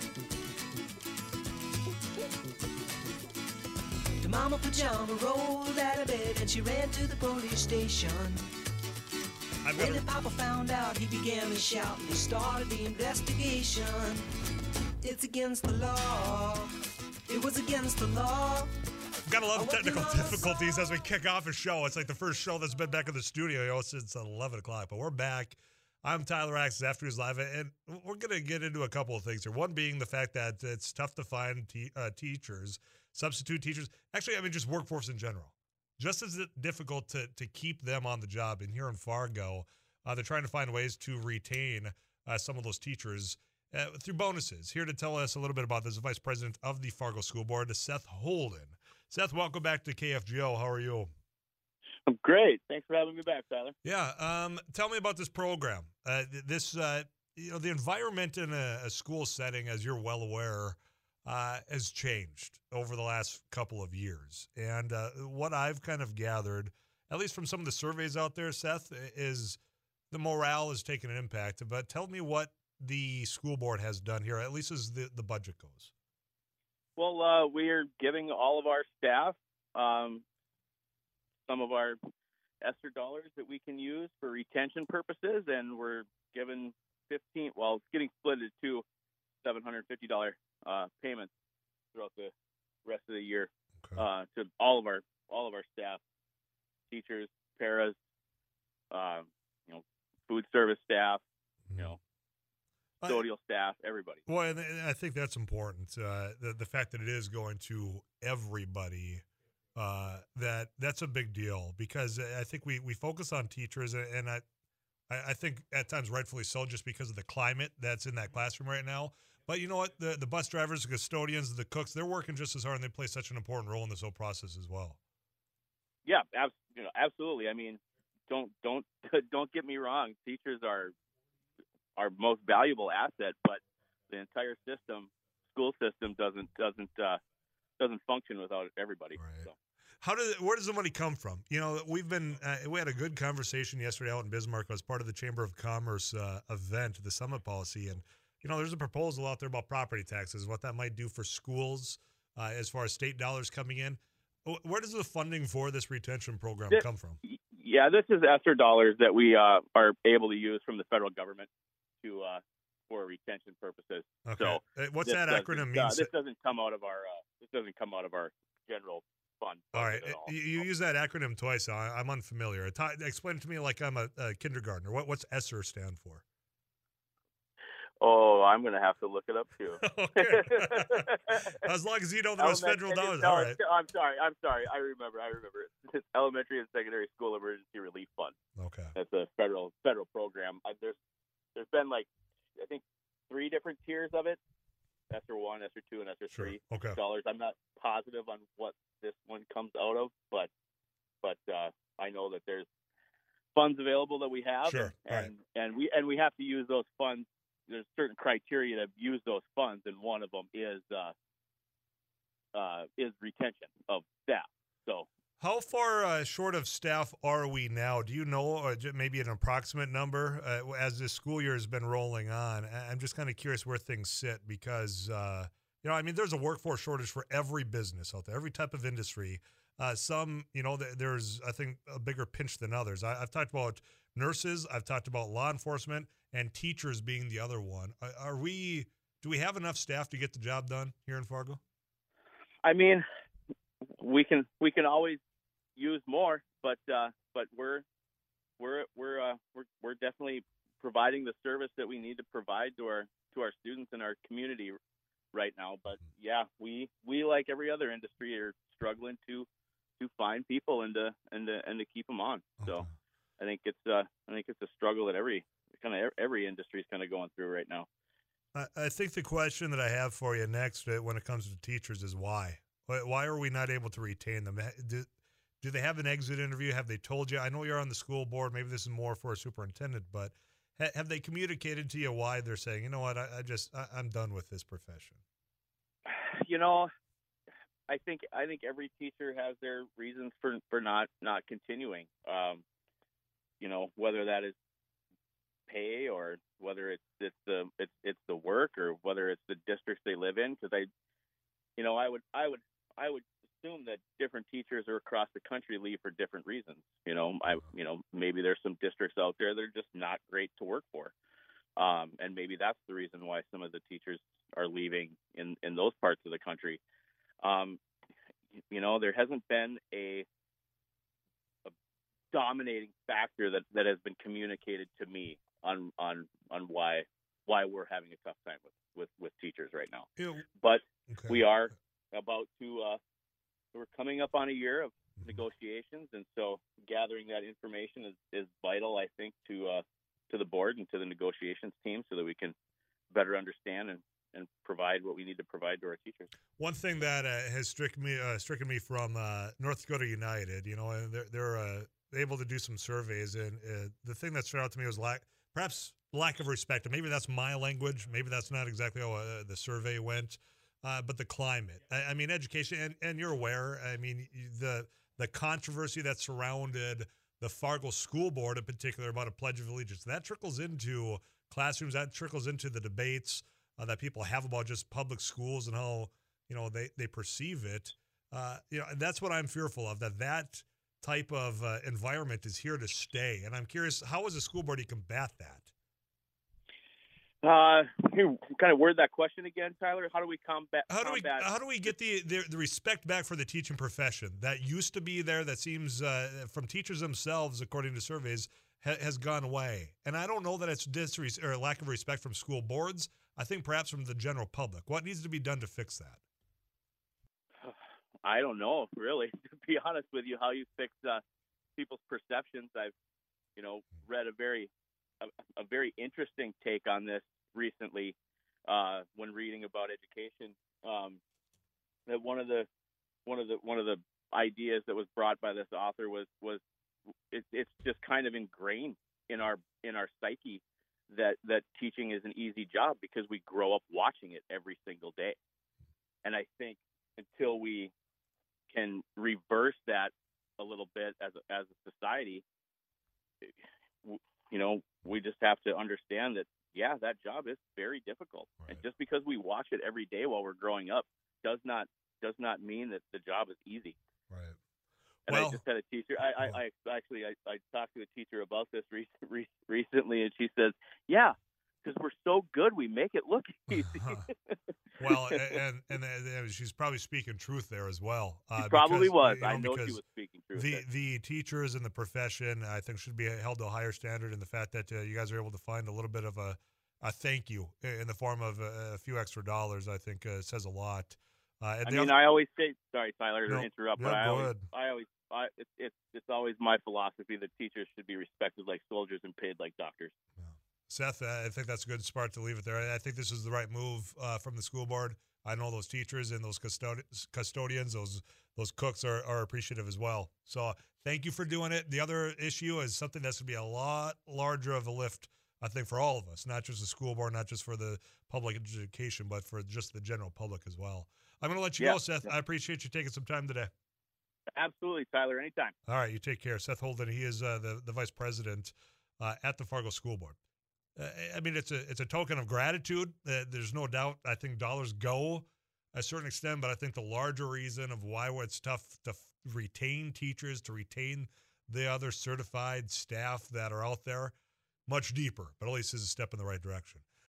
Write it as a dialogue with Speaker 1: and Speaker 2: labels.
Speaker 1: The mama pajama rolled out of bed and she ran to the police station. When the papa found out, he began to shout and he started the investigation. It's against the law. It was against the law.
Speaker 2: Got a lot of technical difficulties as we kick off a show. It's like the first show that's been back in the studio since 11 o'clock, but we're back. I'm Tyler Axis, Afternoons Live, and we're going to get into a couple of things here. One being the fact that it's tough to find teachers, substitute teachers. Actually, I mean, just workforce in general. Just as difficult to keep them on the job. And here in Fargo, they're trying to find ways to retain some of those teachers through bonuses. Here to tell us a little bit about this, the Vice President of the Fargo School Board, Seth Holden. Seth, welcome back to KFGO. How are you?
Speaker 3: I'm great. Thanks for having me back, Tyler.
Speaker 2: Yeah. Tell me about this program. The environment in a school setting, as you're well aware, has changed over the last couple of years. And what I've kind of gathered, at least from some of the surveys out there, Seth, is the morale has taken an impact. But tell me what the school board has done here, at least as the budget goes.
Speaker 3: Well, we are giving all of our staff some of our ESSER dollars that we can use for retention purposes, and we're given it's getting split into two $750 payments throughout the rest of the year to all of our staff, teachers, paras, food service staff, custodial staff, everybody.
Speaker 2: Well, and I think that's important. The fact that it is going to everybody, that's a big deal, because I think we focus on teachers, and I think at times rightfully so, just because of the climate that's in that classroom right now. But you know what? The bus drivers, the custodians, the cooks, they're working just as hard, and they play such an important role in this whole process as well.
Speaker 3: Yeah, absolutely. I mean, don't get me wrong. Teachers are our most valuable asset, but the entire school system doesn't function without everybody.
Speaker 2: Right.
Speaker 3: So.
Speaker 2: Where does the money come from? We had a good conversation yesterday out in Bismarck. I was part of the Chamber of Commerce event, the Summit Policy, and there's a proposal out there about property taxes, what that might do for schools as far as state dollars coming in. Where does the funding for this retention program come from?
Speaker 3: Yeah, this is ESSER dollars that we are able to use from the federal government for retention purposes.
Speaker 2: Okay.
Speaker 3: So
Speaker 2: what's that acronym mean?
Speaker 3: This doesn't come out of our general fund.
Speaker 2: All right.
Speaker 3: At all.
Speaker 2: You use that acronym twice. I'm unfamiliar. Explain it to me like I'm a kindergartner. What's ESSER stand for?
Speaker 3: Oh, I'm going to have to look it up too.
Speaker 2: Okay. As long as you know those federal dollars.
Speaker 3: No,
Speaker 2: all right.
Speaker 3: I'm sorry. I remember it. It's Elementary and Secondary School Emergency Relief Fund.
Speaker 2: Okay.
Speaker 3: That's a federal program. There's been I think 3 different tiers of it. ESSER 1, ESSER 2, and ESSER 3 dollars. I'm not positive on what this one comes out of, but I know that there's funds available that we have,
Speaker 2: sure.
Speaker 3: and we have to use those funds. There's certain criteria to use those funds, and one of them is retention of staff. So,
Speaker 2: how far short of staff are we now? Do you know, or maybe an approximate number as this school year has been rolling on? I'm just kind of curious where things sit, because there's a workforce shortage for every business out there, every type of industry. Some, there's, I think, a bigger pinch than others. I've talked about nurses, I've talked about law enforcement, and teachers being the other one. Do we have enough staff to get the job done here in Fargo?
Speaker 3: I mean, we can always use more, but we're definitely providing the service that we need to provide to our students and our community right now. But yeah, we like every other industry are struggling to find people and to keep them on. Okay. So I think it's a struggle that every industry is kind of going through right now.
Speaker 2: I think the question that I have for you next when it comes to teachers is why? Why are we not able to retain them? Do they have an exit interview? Have they told you? I know you're on the school board. Maybe this is more for a superintendent, but have they communicated to you why they're saying, you know what, I'm done with this profession?
Speaker 3: I think every teacher has their reasons for not continuing. Whether that is pay, or whether it's the work, or whether it's the districts they live in. Because I would assume that different teachers are across the country leave for different reasons. Maybe there's some districts out there that are just not great to work for. And maybe that's the reason why some of the teachers are leaving in those parts of the country. There hasn't been a dominating factor that has been communicated to me on why we're having a tough time with teachers right now. But okay. We are about to we're coming up on a year of negotiations, and so gathering that information is vital, I think, to the board and to the negotiations team, so that we can better understand and provide what we need to provide to our teachers.
Speaker 2: One thing that has stricken me from North Dakota United, they're able to do some surveys, and the thing that stood out to me was perhaps lack of respect. And maybe that's my language. Maybe that's not exactly how the survey went. But the climate, I mean, education, and you're aware, I mean, the controversy that surrounded the Fargo School Board in particular about a Pledge of Allegiance, that trickles into classrooms, that trickles into the debates that people have about just public schools and how, they perceive it. And that's what I'm fearful of, that type of environment is here to stay. And I'm curious, how as a school board do you combat that?
Speaker 3: Can you kind of word that question again, Tyler? How do we combat?
Speaker 2: How do we get the respect back for the teaching profession that used to be there? That seems from teachers themselves, according to surveys, has gone away. And I don't know that it's or lack of respect from school boards. I think perhaps from the general public. What needs to be done to fix that?
Speaker 3: I don't know, really. To be honest with you, how you fix people's perceptions. I've, read a very interesting take on this recently when reading about education. That one of the ideas that was brought by this author was it's just kind of ingrained in our psyche that teaching is an easy job because we grow up watching it every single day. And I think until we can reverse that a little bit as a society, we just have to understand that, that job is very difficult. Right. And just because we watch it every day while we're growing up does not mean that the job is easy.
Speaker 2: Right.
Speaker 3: And I just had a teacher. I talked to a teacher about this recently, and she says, "Yeah, because we're so good, we make it look easy."
Speaker 2: Well, and she's probably speaking truth there as well.
Speaker 3: She probably was. I know she was speaking truth.
Speaker 2: The teachers in the profession, I think, should be held to a higher standard. And the fact that you guys are able to find a little bit of a thank you in the form of a few extra dollars, I think says a lot.
Speaker 3: I always say, sorry, Tyler, to interrupt, but it's always my philosophy that teachers should be respected like soldiers and paid like doctors.
Speaker 2: Yeah. Seth, I think that's a good spot to leave it there. I think this is the right move from the school board. I know those teachers and those custodians, those cooks are appreciative as well. So thank you for doing it. The other issue is something that's going to be a lot larger of a lift, I think, for all of us, not just the school board, not just for the public education, but for just the general public as well. I'm going to let you go, Seth. I appreciate you taking some time today.
Speaker 3: Absolutely, Tyler. Anytime.
Speaker 2: All right, you take care. Seth Holden, he is the vice president at the Fargo School Board. I mean, it's a token of gratitude. There's no doubt. I think dollars go a certain extent, but I think the larger reason of why it's tough to retain teachers, to retain the other certified staff that are out there, much deeper, but at least is a step in the right direction.